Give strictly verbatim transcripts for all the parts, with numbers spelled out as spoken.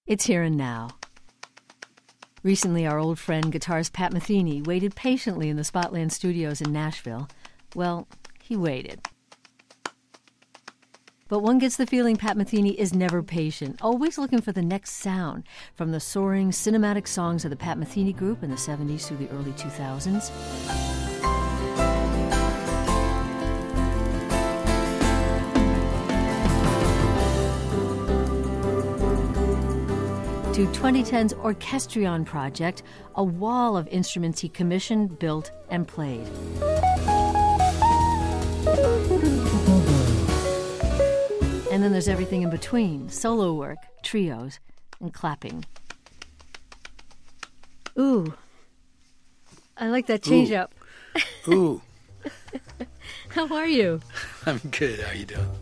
It's here and now. Recently, our old friend, guitarist Pat Metheny, waited patiently in the Spotland Studios in Nashville. Well, he waited. But one gets the feeling Pat Metheny is never patient, always looking for the next sound, from the soaring cinematic songs of the Pat Metheny Group in the seventies through the early two thousands. To twenty ten's Orchestrion project, a wall of instruments he commissioned, built, and played. And then there's everything in between, solo work, trios, and clapping. Ooh, I like that change Ooh. up. Ooh. How are you? I'm good. How you doing?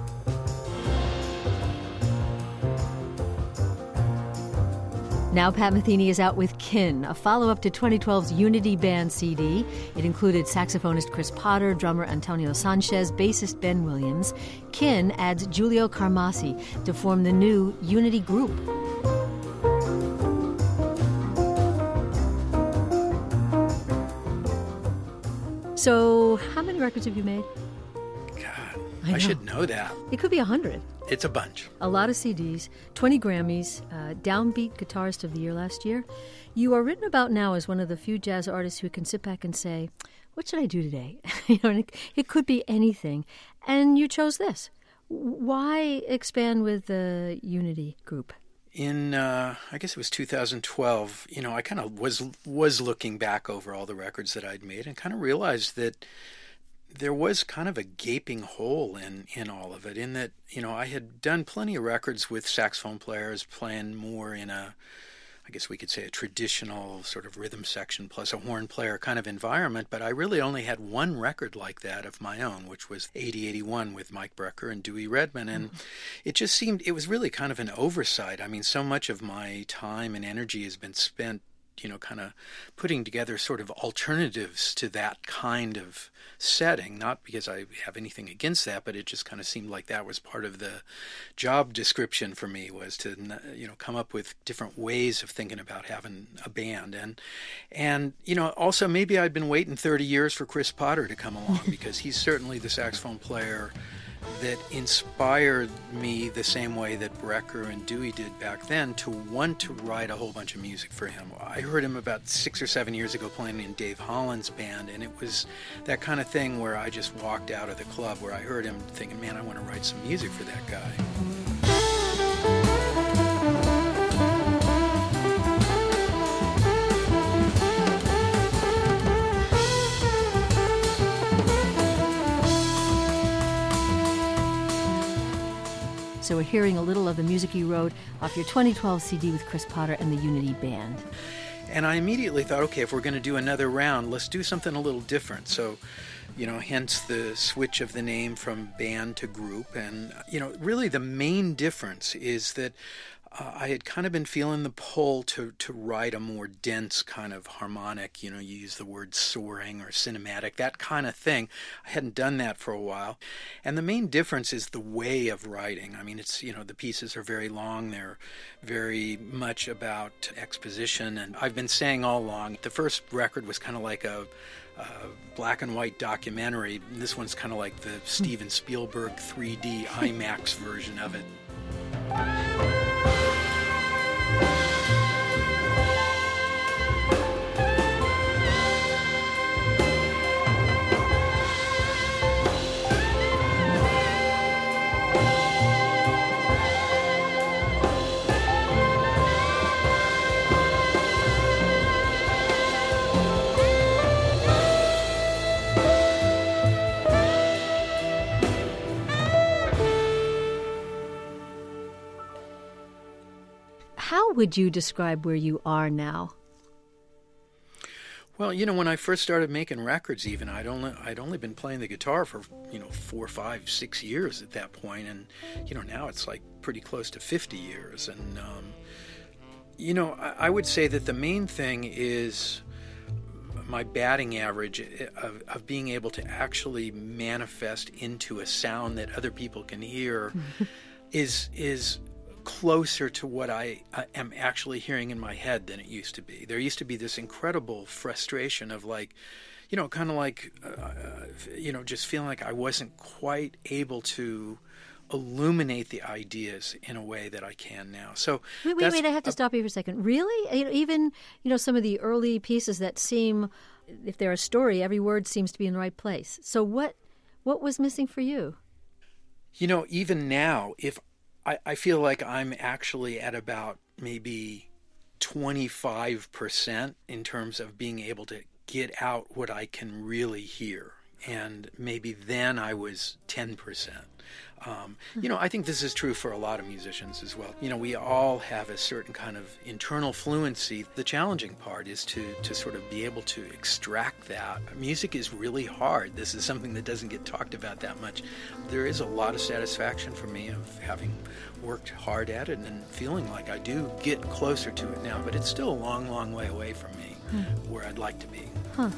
Now Pat Metheny is out with Kin, a follow-up to twenty twelve's Unity Band C D. It included saxophonist Chris Potter, drummer Antonio Sanchez, bassist Ben Williams. Kin adds Giulio Carmassi to form the new Unity Group. So, how many records have you made? God, I I, know. should know that. It could be a hundred. It's a bunch. A lot of C Ds, twenty Grammys, uh, Downbeat Guitarist of the Year last year. You are written about now as one of the few jazz artists who can sit back and say, what should I do today? you know, it, it could be anything. And you chose this. Why expand with the Unity Group? In, uh, I guess it was two thousand twelve, you know, I kind of was was looking back over all the records that I'd made and kind of realized that there was kind of a gaping hole in, in all of it, in that, you know, I had done plenty of records with saxophone players playing more in a, I guess we could say a traditional sort of rhythm section plus a horn player kind of environment, but I really only had one record like that of my own, which was eighty eighty-one with Mike Brecker and Dewey Redman, and mm-hmm. it just seemed, it was really kind of an oversight. I mean, so much of my time and energy has been spent, you know, kind of putting together sort of alternatives to that kind of setting, not because I have anything against that, but it just kind of seemed like that was part of the job description for me, was to, you know, come up with different ways of thinking about having a band. And, and you know, also maybe I'd been waiting thirty years for Chris Potter to come along, because he's certainly the saxophone player that inspired me the same way that Brecker and Dewey did back then to want to write a whole bunch of music for him. I heard him about six or seven years ago playing in Dave Holland's band, and it was that kind of thing where I just walked out of the club where I heard him thinking, man, I want to write some music for that guy. So we're hearing a little of the music you wrote off your twenty twelve C D with Chris Potter and the Unity Band. And I immediately thought, okay, if we're going to do another round, let's do something a little different. So, you know, hence the switch of the name from band to group. And, you know, really the main difference is that Uh, I had kind of been feeling the pull to, to write a more dense kind of harmonic, you know, you use the word soaring or cinematic, that kind of thing. I hadn't done that for a while. And the main difference is the way of writing. I mean, it's, you know, the pieces are very long. They're very much about exposition. And I've been saying all along, the first record was kind of like a, a black and white documentary. This one's kind of like the Steven Spielberg three D IMAX version of it. How would you describe where you are now? Well, you know, when I first started making records, even I'd only I'd only been playing the guitar for, you know, four, five, six years at that point, and you know, now it's like pretty close to fifty years. And um, you know, I, I would say that the main thing is my batting average of, of being able to actually manifest into a sound that other people can hear is is. closer to what I, I am actually hearing in my head than it used to be. There used to be this incredible frustration of like, you know, kind of like, uh, you know, just feeling like I wasn't quite able to illuminate the ideas in a way that I can now. So wait, wait, wait! I have to stop you for a second. Really, you know, even you know some of the early pieces that seem, if they're a story, every word seems to be in the right place. So what, what was missing for you? You know, even now, if I, I feel like I'm actually at about maybe twenty-five percent in terms of being able to get out what I can really hear. And maybe then I was ten percent. Um, you know, I think this is true for a lot of musicians as well. You know, we all have a certain kind of internal fluency. The challenging part is to, to sort of be able to extract that. Music is really hard. This is something that doesn't get talked about that much. There is a lot of satisfaction for me of having worked hard at it and feeling like I do get closer to it now, but it's still a long, long way away from me hmm. where I'd like to be. Huh.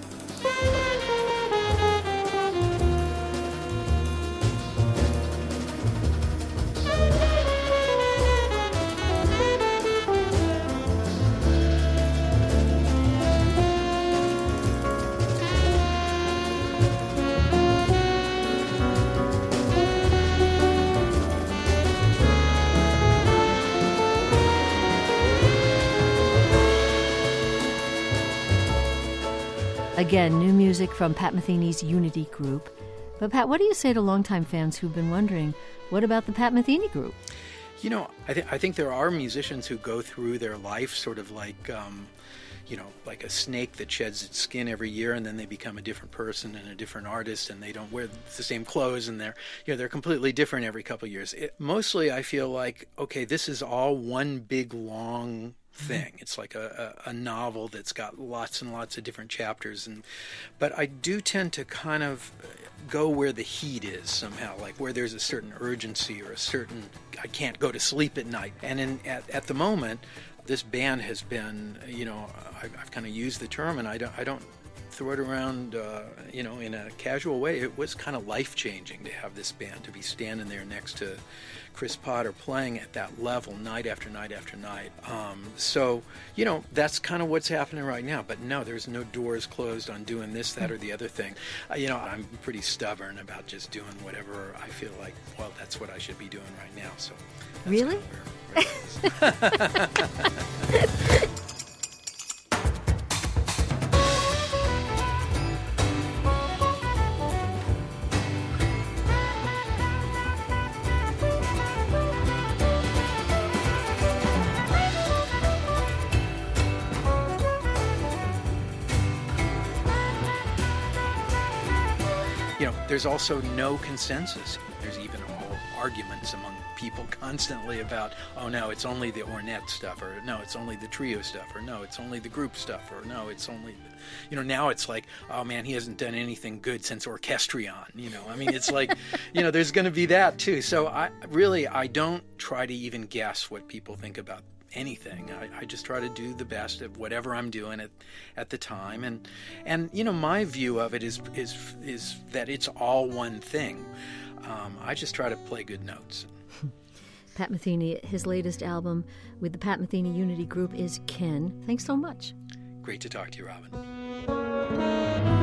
Again, new music from Pat Metheny's Unity Group. But Pat, what do you say to longtime fans who've been wondering, what about the Pat Metheny Group? You know, I, th- I think there are musicians who go through their life sort of like, um, you know, like a snake that sheds its skin every year, and then they become a different person and a different artist, and they don't wear the same clothes, and they're, you know, they're completely different every couple of years. It, mostly, I feel like, okay, this is all one big long thing. It's like a, a, a novel that's got lots and lots of different chapters, and but I do tend to kind of go where the heat is somehow, like where there's a certain urgency or a certain I can't go to sleep at night. And in, at, at the moment, this band has been, you know, I've, I've kind of used the term, and I don't, I don't throw it around, uh, you know, in a casual way. It was kind of life-changing to have this band, to be standing there next to Chris Potter playing at that level night after night after night. Um, so, you know, that's kind of what's happening right now. But no, there's no doors closed on doing this, that, or the other thing. Uh, you know, I'm pretty stubborn about just doing whatever I feel like, well, that's what I should be doing right now. So, that's really? Kind of where, where it is. You know, there's also no consensus. There's even whole arguments among people constantly about, oh, no, it's only the Ornette stuff, or no, it's only the trio stuff, or no, it's only the group stuff, or no, it's only, the... you know, now it's like, oh, man, he hasn't done anything good since Orchestrion, you know. I mean, it's like, you know, there's going to be that, too. So I really, I don't try to even guess what people think about anything. I, I just try to do the best of whatever I'm doing at, at the time, and and you know, my view of it is is is that it's all one thing. Um, I just try to play good notes. Pat Metheny, his latest album with the Pat Metheny Unity Group is Ken. Thanks so much. Great to talk to you, Robin.